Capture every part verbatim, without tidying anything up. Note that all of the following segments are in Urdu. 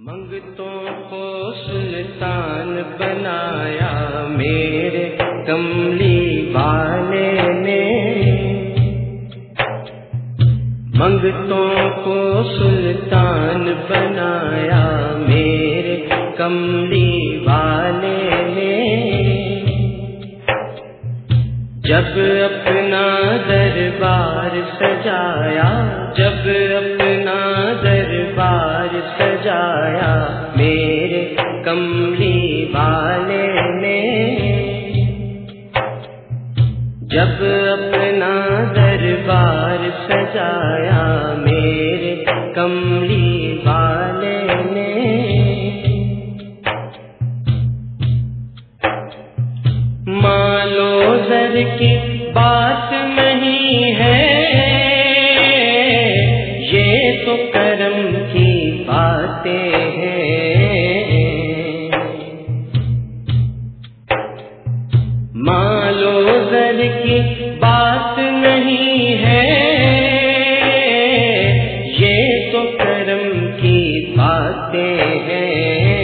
منگتوں کو سلطان بنایا میرے کملی والے نے، منگتوں کو سلطان بنایا میرے کملی والے نے، جب اپنا دربار سجایا، جب اپنا دربار سجایا میرے کملی والے نے، جب اپنا دربار سجایا میرے کملی والے نے، مال و زر کی بات نہیں ہے، یہ تو کرم کی باتیں ہیں، مال و زر کی بات نہیں ہے، یہ تو کرم کی باتیں ہیں،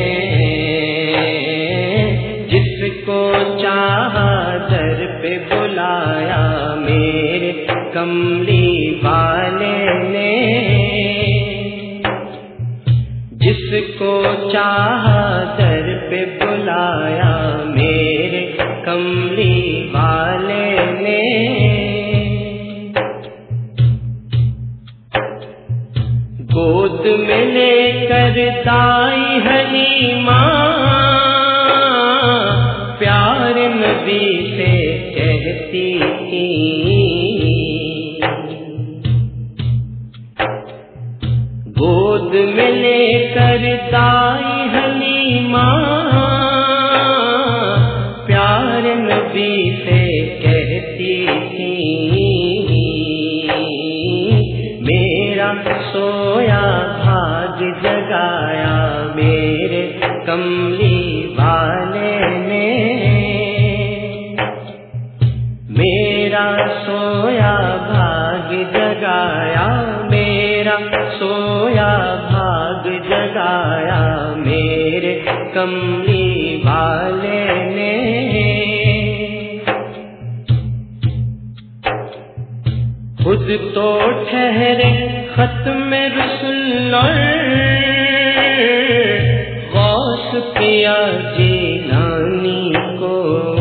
جس کو چاہا در پہ بلایا میرے کملی والے نے، جس کو چاہا در پہ بلایا میرے کملی والے نے، گود میں لے کر دائی حلیمہ پیار نبی سے کہتی تھی، گود میں لے کر دائی حلیمہ پیار نبی سے کہتی تھی، میرا سویا بھاگ جگایا میرے کملی والے نے، میرا سویا بھاگ جگایا، میرا سویا بھاگ جگایا میرے کملی والے نے، خود تو ٹھہرے ختم رسل غوث کیا جیلانی کو،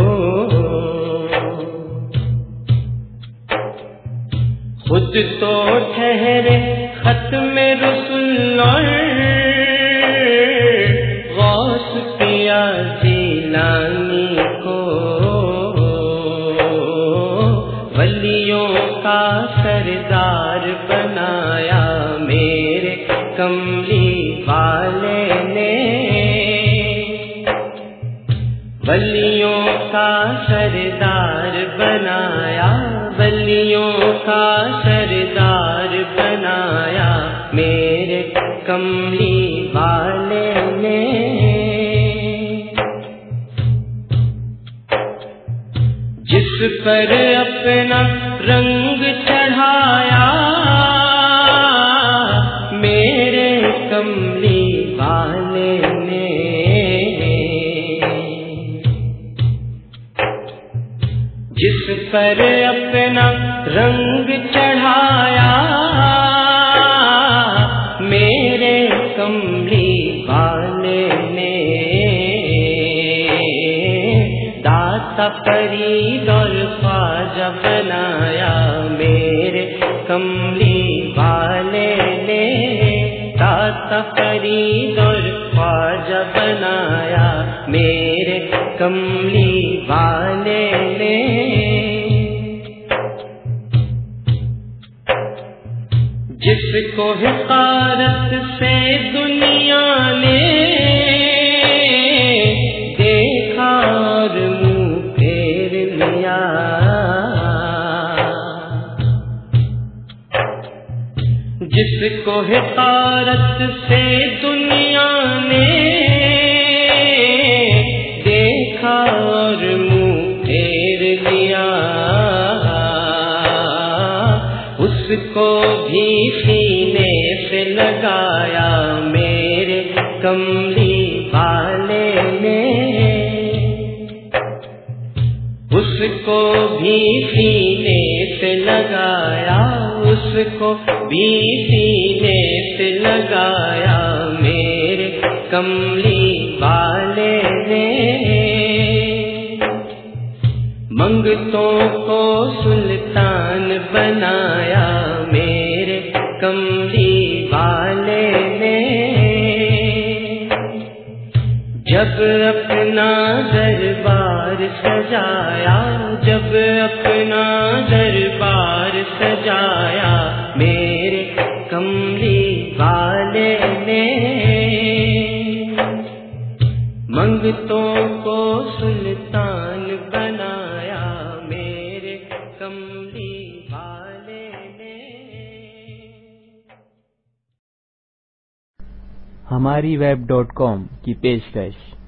خود تو ٹھہرے ختم رسل غوث کیا جیلانی کو، ولیوں کا سردار بنایا میرے کملی والے نے، ولیوں کا سردار بنایا، ولیوں کا سردار بنایا میرے کملی والے نے، جس پر اپنا رنگ چڑھایا میرے کملی والے نے، جس پر اپنا رنگ چڑھایا میرے کملی والے نے، داتا فرید اور خواجہ بنایا میرے کملی والے نے، داتا فرید اور خواجہ بنایا میرے کملی والے نے، جس کو حقارت سے دنیا نے دیکھا اور منہ پھیر لیا، جس کو حقارت سے دنیا نے دیکھا اور منہ پھیر لیا، اس کو بھی سینے سے لگایا میرے کملی والے نے اس کو بھی سینے سے لگایا، اس کو بھی سینے سے لگایا میرے کملی والے نے، منگتوں کو سلطان بنایا میرے کملی والے نے، جب اپنا دربار سجایا، جب اپنا دربار سجایا میرے کملی والے نے، منگتوں کو سلطان بنایا میرے کملی والے نے۔ ہماری ویب ڈاٹ کام کی پیشکش